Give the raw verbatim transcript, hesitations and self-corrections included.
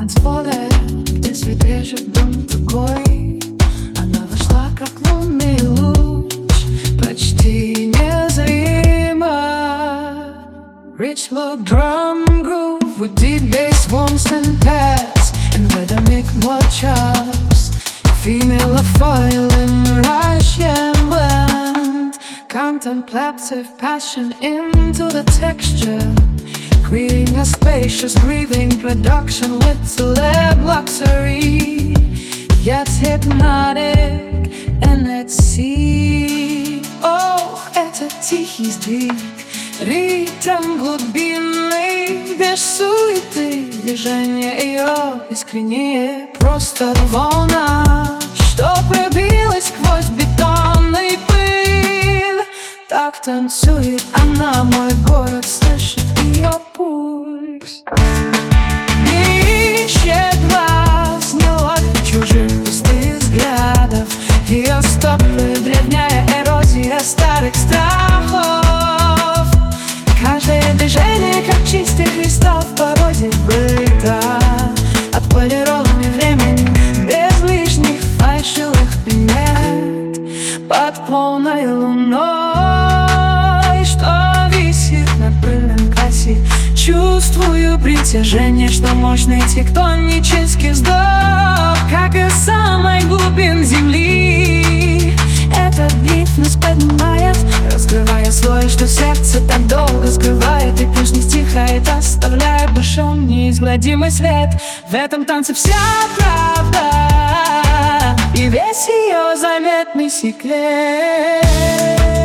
танцполе, где свет режет дом другой. Она вошла, как лунный луч, почти незримо. Rich low drum groove with deep bass warmth and pads, and rhythmic more chops. Female foil in Russian blend, contemplative passion into the texture, creating a spacious breathing production with celeb luxury, yet hypnotic and at sea. Oh, это тихий сдвиг, ритм глубинный, без суеты. Движение ее искреннее, просто волна, что пробилась сквозь бетонный пыль. Так танцует она, мой город слышит ее пульс. Не ищет глаз, не ловит чужих пустых взглядов. Ее стопы древняя эрозия старых страхов. Каждое движение, как чистый кристалл в породе быта, отполированный временем, без лишних фальшивых примет. Под полной луной, что висит над пыльным кассе, чувствую притяжение, что мощный тектонический вздох, как из самой глубин земли. Этот бит нас поднимает, раскрывая слой, что сердце так долго скрывает, и пусть не стихает, оставляя в душе неизгладимый след. В этом танце вся правда и весь ее заветный секрет.